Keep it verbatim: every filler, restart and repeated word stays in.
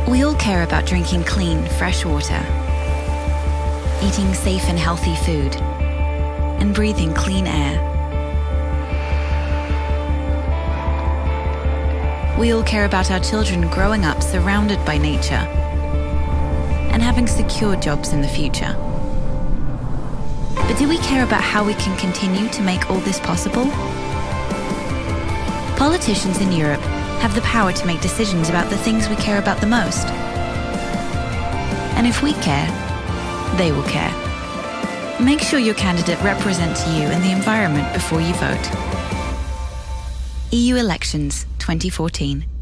We all care about drinking clean, fresh water, eating safe and healthy food, and breathing clean air. We all care about our children growing up surrounded by nature and having secure jobs in the future. But do we care about how we can continue to make all this possible? Politicians in Europe have the power to make decisions about the things we care about the most. And if we care, they will care. Make sure your candidate represents you and the environment before you vote. E U Elections twenty fourteen.